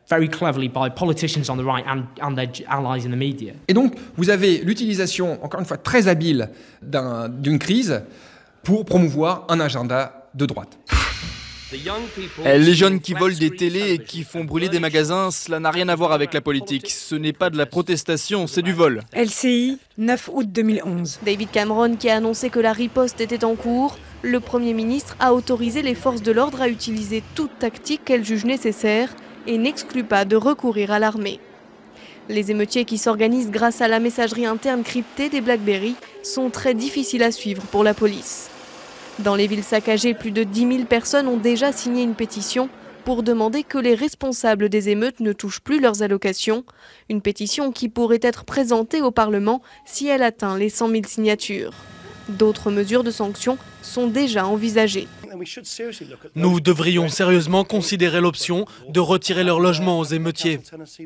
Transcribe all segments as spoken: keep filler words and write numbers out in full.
very cleverly by politicians on the right and, and their allies in the media. Et donc, vous avez l'utilisation, encore une fois, très habile d'un, d'une crise pour promouvoir un agenda de droite. Les jeunes qui volent des télés et qui font brûler des magasins, cela n'a rien à voir avec la politique. Ce n'est pas de la protestation, c'est du vol. L C I, neuf août deux mille onze. David Cameron qui a annoncé que la riposte était en cours. Le Premier ministre a autorisé les forces de l'ordre à utiliser toute tactique qu'elles jugent nécessaire et n'exclut pas de recourir à l'armée. Les émeutiers qui s'organisent grâce à la messagerie interne cryptée des BlackBerry sont très difficiles à suivre pour la police. Dans les villes saccagées, plus de dix mille personnes ont déjà signé une pétition pour demander que les responsables des émeutes ne touchent plus leurs allocations. Une pétition qui pourrait être présentée au Parlement si elle atteint les cent mille signatures. D'autres mesures de sanctions sont déjà envisagées. Nous devrions sérieusement considérer l'option de retirer leur logement aux émeutiers.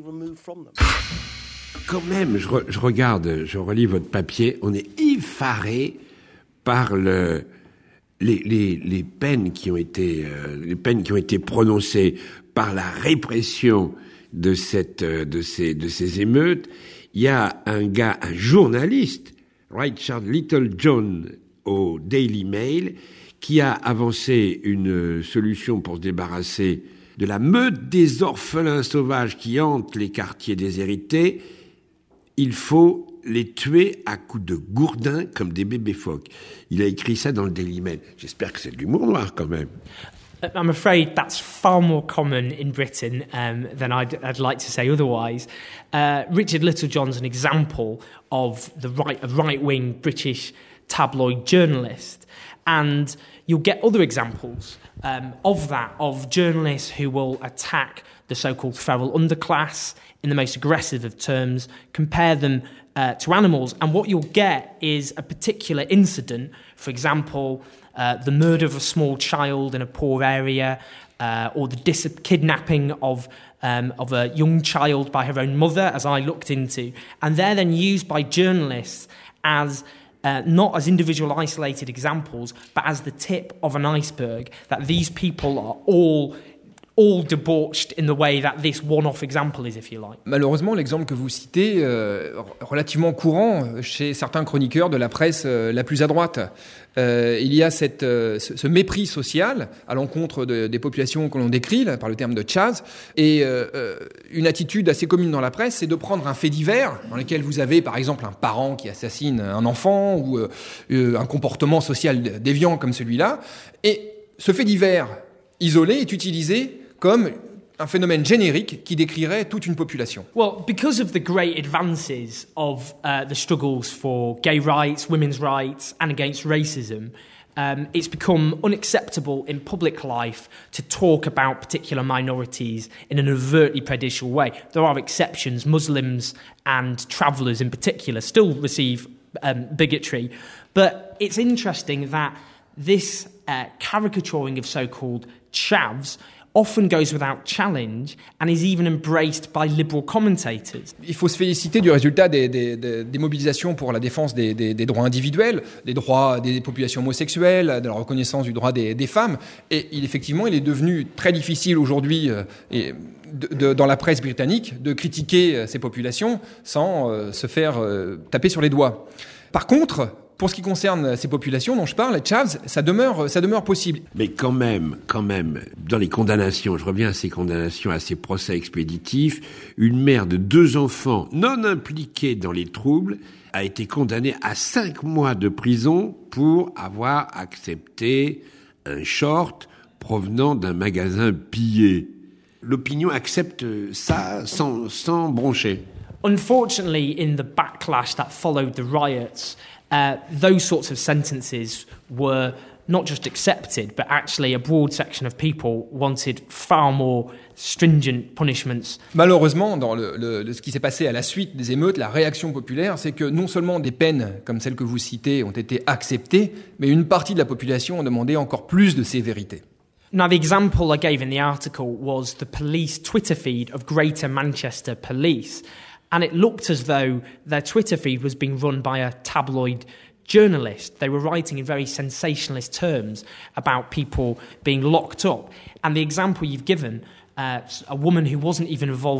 Quand même, je, re, je regarde, je relis votre papier, on est effaré par le... Les, les, les peines qui ont été, euh, les peines qui ont été prononcées par la répression de cette, euh, de ces, de ces émeutes. Il y a un gars, un journaliste, Richard Littlejohn au Daily Mail, qui a avancé une solution pour se débarrasser de la meute des orphelins sauvages qui hantent les quartiers déshérités. Il faut les tuer à coups de gourdin comme des bébés phoques. Il a écrit ça dans le Daily Mail. J'espère que c'est de l'humour noir quand même. I'm afraid that's far more common in Britain um, than I'd, I'd like to say otherwise. Uh, Richard Littlejohn's an example of the right, a right-wing British tabloid journalist, and you'll get other examples um, of that, of journalists who will attack the so-called feral underclass in the most aggressive of terms, compare them uh, to animals, and what you'll get is a particular incident, for example, uh, the murder of a small child in a poor area, uh, or the dis- kidnapping of um, of a young child by her own mother, as I looked into, and they're then used by journalists as Uh, not as individual isolated examples, but as the tip of an iceberg, that these people are all all debauched in the way that this one-off example is, if you like. Malheureusement, l'exemple que vous citez, euh, relativement courant chez certains chroniqueurs de la presse euh, la plus à droite. Euh, il y a cette, euh, ce, ce mépris social à l'encontre de, des populations que l'on décrit là, par le terme de Chaz. Et euh, une attitude assez commune dans la presse, c'est de prendre un fait divers dans lequel vous avez, par exemple, un parent qui assassine un enfant ou euh, un comportement social déviant comme celui-là. Et ce fait divers isolé est utilisé comme un phénomène générique qui décrirait toute une population. Well, because of the great advances of uh, the struggles for gay rights, women's rights, and against racism, um, it's become unacceptable in public life to talk about particular minorities in an overtly prejudicial way. There are exceptions. Muslims and travellers in particular still receive um, bigotry. But it's interesting that this uh, caricaturing of so-called chavs often goes without challenge and is even embraced by liberal commentators. Il faut se féliciter du résultat des, des, des, des mobilisations pour la défense des, des, des droits individuels, des droits des populations homosexuelles, de la reconnaissance du droit des, des femmes. Et il, effectivement, il est devenu très difficile aujourd'hui, euh, et de, de, dans la presse britannique, de critiquer ces populations sans euh, se faire euh, taper sur les doigts. Par contre, pour ce qui concerne ces populations dont je parle, les Chavs, ça demeure, ça demeure possible. Mais quand même, quand même, dans les condamnations, je reviens à ces condamnations, à ces procès expéditifs, une mère de deux enfants non impliqués dans les troubles a été condamnée à cinq mois de prison pour avoir accepté un short provenant d'un magasin pillé. L'opinion accepte ça sans, sans broncher. Unfortunately, in the backlash that followed the riots, Uh, those sorts of sentences were not just accepted, but actually a broad section of people wanted far more stringent punishments. Malheureusement, dans le, le, ce qui s'est passé à la suite des émeutes, la réaction populaire, c'est que non seulement des peines comme celles que vous citez ont été acceptées, mais une partie de la population a demandé encore plus de sévérité. Now, the example I gave in the article was the police Twitter feed of Greater Manchester Police. And it looked as though their Twitter feed was being run by a tabloid journalist. They were writing in very sensationalist terms about people being locked up. And the example you've given uh, a woman who wasn't even involved